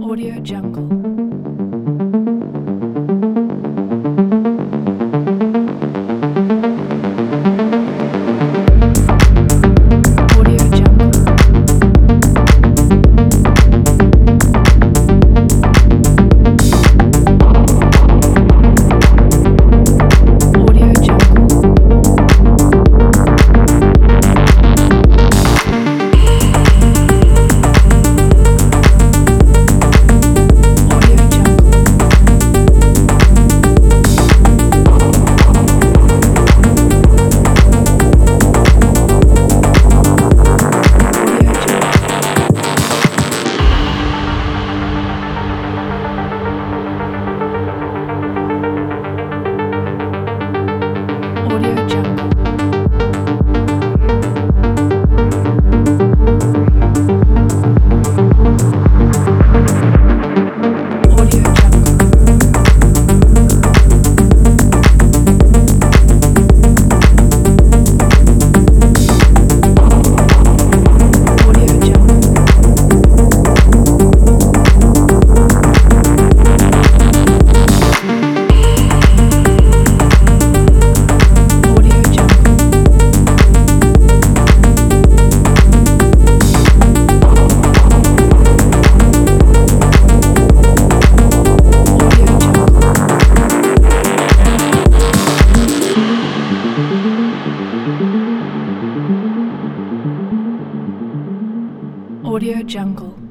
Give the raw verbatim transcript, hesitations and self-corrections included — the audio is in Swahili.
Audio Jungle. Audio Jungle. Audio Jungle. Audio Jungle. Audio Jungle. Audio Jungle. Audio Jungle. Audio Jungle. Audio Jungle.